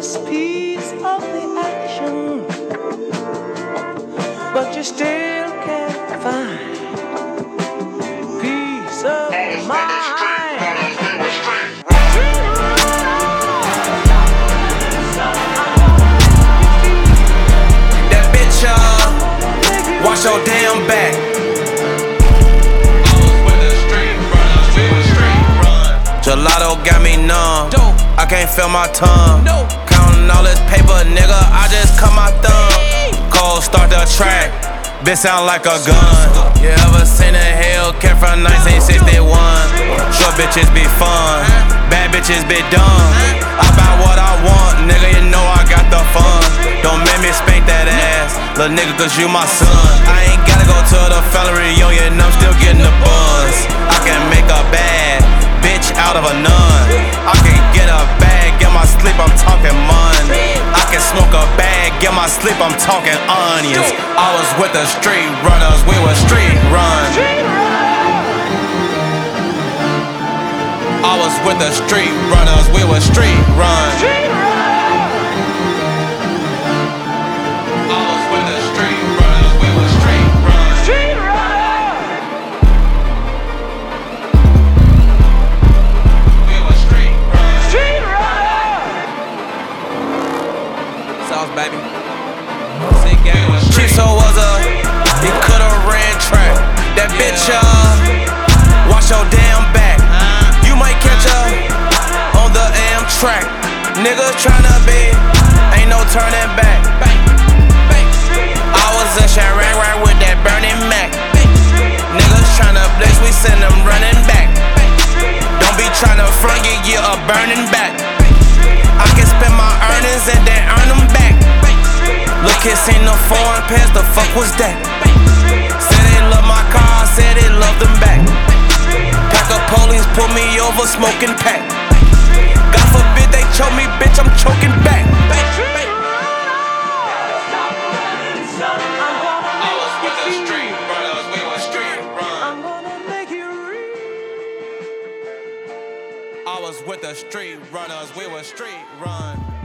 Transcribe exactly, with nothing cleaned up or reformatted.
piece, piece of the action, but you still can't find peace of mind. That bitch, uh, watch your damn back. Gelato got me numb. I can't feel my tongue. Counting all this paper, nigga, I just cut my thumb. Cold start the track, bitch sound like a gun. You ever seen a Hellcat from nineteen sixty-one? Short bitches be fun, bad bitches be dumb. I buy what I want, nigga, you know I got the fun. Don't make me spank that ass, little nigga, cause you my son. I ain't gotta go to the family reunion, I'm still getting the buzz. I can make a bad bitch out of a nun. I can get a bag, get my sleep, I'm talking money. I can smoke a bag, get my sleep, I'm talking onions. I was with the street runners, we were street run. I was with the street runners, we were street run. I was with the street runners, we were street run. We were street run. Sauce, baby. Chiso was a, he coulda ran track. That bitch, uh, watch your damn back. You might catch her on the Amtrak. Niggas tryna be, ain't no turning back. I was in Chirac right with that Bernie Mac. Niggas tryna blitz, we send them running back. Don't be tryna front, get you a burning back. I can spend my earnings and then earn them back. Look, kids ain't no foreign pants, the fuck was that? Said they love my car, said they love them back. Pack of police pull me over, smoking pack. God forbid they choke me, bitch, I'm choking back. I was with the street runners, we were street run. I'm gonna make you real. I was with the street runners, we were street run.